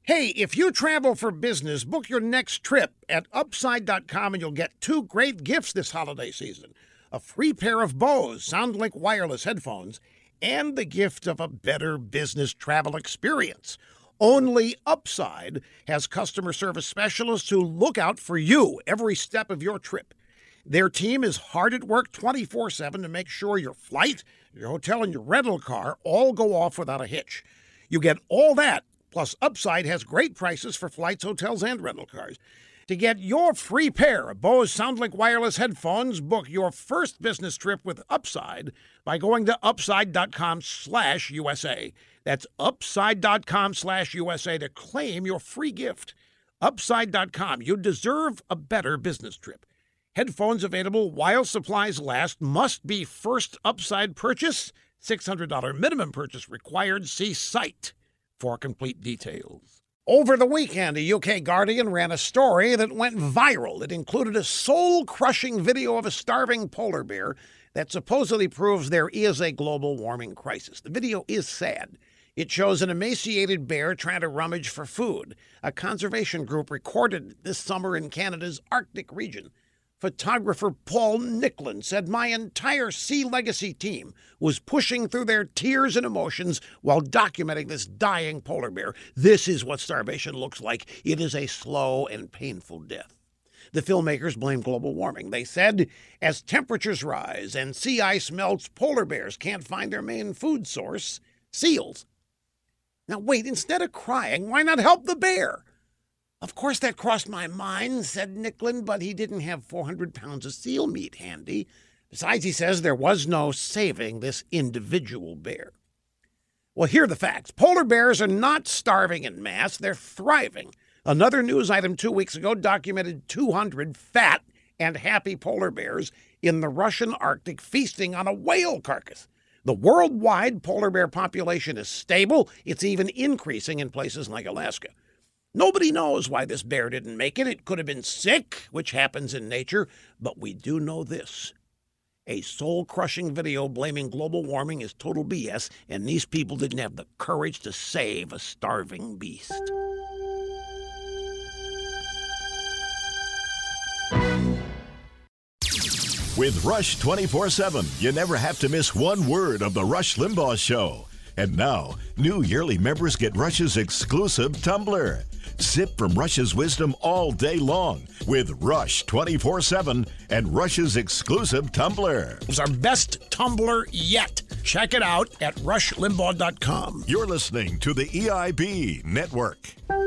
Hey, if you travel for business, book your next trip at Upside.com and you'll get 2 great gifts this holiday season. A free pair of Bose SoundLink wireless headphones and the gift of a better business travel experience. Only Upside has customer service specialists who look out for you every step of your trip. Their team is hard at work 24/7 to make sure your flight, your hotel, and your rental car all go off without a hitch. You get all that. Plus, Upside has great prices for flights, hotels, and rental cars. To get your free pair of Bose SoundLink wireless headphones, book your first business trip with Upside by going to upside.com/USA. That's upside.com/USA to claim your free gift. Upside.com. You deserve a better business trip. Headphones available while supplies last. Must be first Upside purchase. $600 minimum purchase required. See site for complete details. Over the weekend, a UK Guardian ran a story that went viral. It included a soul-crushing video of a starving polar bear that supposedly proves there is a global warming crisis. The video is sad. It shows an emaciated bear trying to rummage for food. A conservation group recorded this summer in Canada's Arctic region. Photographer Paul Nicklin said, "My entire Sea Legacy team was pushing through their tears and emotions while documenting this dying polar bear. This is what starvation looks like. It is a slow and painful death." The filmmakers blame global warming. They said, as temperatures rise and sea ice melts, polar bears can't find their main food source, seals. Now wait, instead of crying, why not help the bear? "Of course that crossed my mind," said Nicklin, but he didn't have 400 pounds of seal meat handy. Besides, he says there was no saving this individual bear. Well, here are the facts. Polar bears are not starving en masse. They're thriving. Another news item 2 weeks ago documented 200 fat and happy polar bears in the Russian Arctic feasting on a whale carcass. The worldwide polar bear population is stable. It's even increasing in places like Alaska. Nobody knows why this bear didn't make it. It could have been sick, which happens in nature, but we do know this. A soul-crushing video blaming global warming is total BS, and these people didn't have the courage to save a starving beast. With Rush 24/7, you never have to miss one word of the Rush Limbaugh Show. And now, new yearly members get Rush's exclusive tumbler. Sip from Rush's wisdom all day long with Rush 24/7 and Rush's exclusive tumbler. It's our best tumbler yet. Check it out at rushlimbaugh.com. You're listening to the EIB Network.